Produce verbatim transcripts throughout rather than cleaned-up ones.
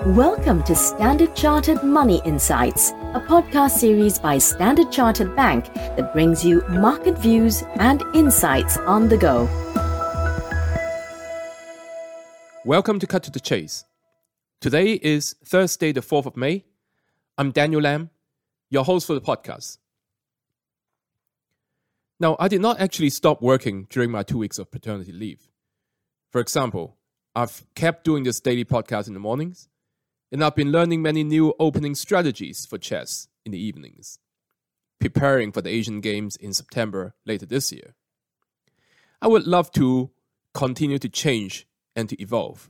Welcome to Standard Chartered Money Insights, a podcast series by Standard Chartered Bank that brings you market views and insights on the go. Welcome to Cut to the Chase. Today is Thursday, the fourth of May. I'm Daniel Lam, your host for the podcast. Now, I did not actually stop working during my two weeks of paternity leave. For example, I've kept doing this daily podcast in the mornings, and I've been learning many new opening strategies for chess in the evenings, preparing for the Asian Games in September later this year. I would love to continue to change and to evolve.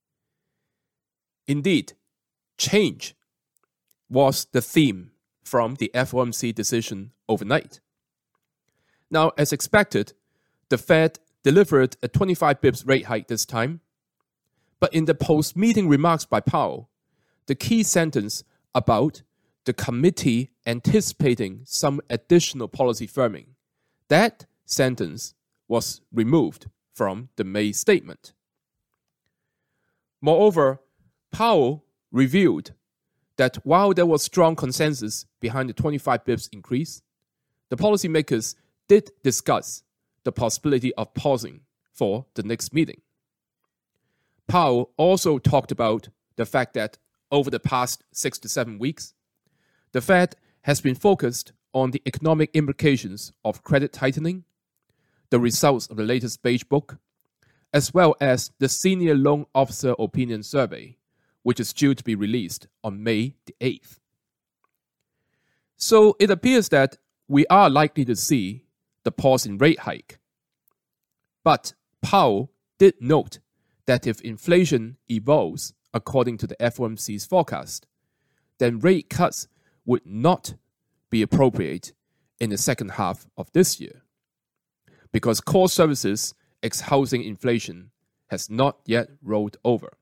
Indeed, change was the theme from the F O M C decision overnight. Now, as expected, the Fed delivered a twenty-five bips rate hike this time, but in the post-meeting remarks by Powell, the key sentence about the committee anticipating some additional policy firming, that sentence was removed from the May statement. Moreover, Powell revealed that while there was strong consensus behind the twenty-five bips increase, the policymakers did discuss the possibility of pausing for the next meeting. Powell also talked about the fact that over the past six to seven weeks, the Fed has been focused on the economic implications of credit tightening, the results of the latest Beige Book, as well as the Senior Loan Officer Opinion Survey, which is due to be released on May the eighth. So it appears that we are likely to see the pause in rate hike. But Powell did note that if inflation evolves according to the F O M C's forecast, then rate cuts would not be appropriate in the second half of this year, because core services ex-housing inflation has not yet rolled over.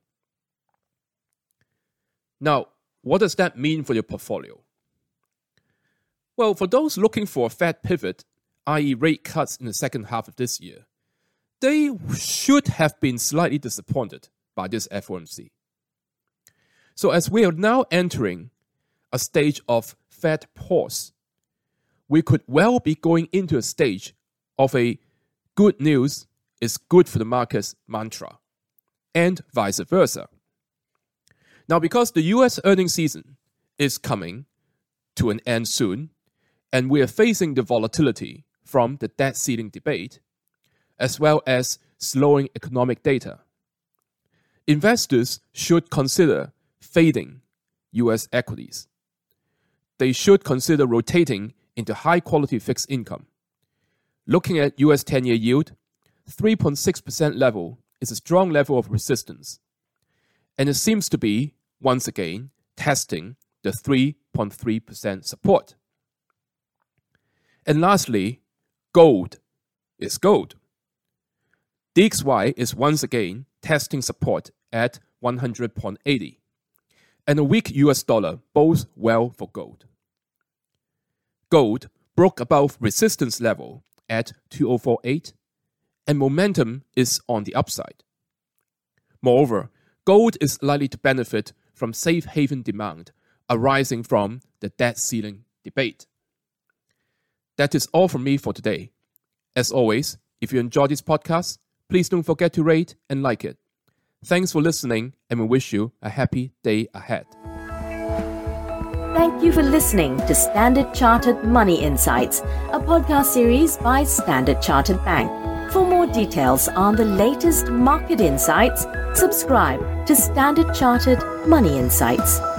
Now, what does that mean for your portfolio? Well, for those looking for a Fed pivot, that is rate cuts in the second half of this year, they should have been slightly disappointed by this F O M C. So as we are now entering a stage of Fed pause, we could well be going into a stage of a good news is good for the market's mantra, and vice versa. Now, because the U S earnings season is coming to an end soon, and we are facing the volatility from the debt ceiling debate, as well as slowing economic data, investors should consider fading U S equities. They should consider rotating into high-quality fixed income. Looking at U S ten-year yield, three point six percent level is a strong level of resistance, and it seems to be, once again, testing the three point three percent support. And lastly, gold is gold. D X Y is once again testing support at one hundred point eight zero, and a weak U S dollar bodes well for gold. Gold broke above resistance level at two thousand forty-eight, and momentum is on the upside. Moreover, gold is likely to benefit from safe haven demand arising from the debt ceiling debate. That is all from me for today. As always, if you enjoy this podcast, please don't forget to rate and like it. Thanks for listening, and we wish you a happy day ahead. Thank you for listening to Standard Chartered Money Insights, a podcast series by Standard Chartered Bank. For more details on the latest market insights, subscribe to Standard Chartered Money Insights.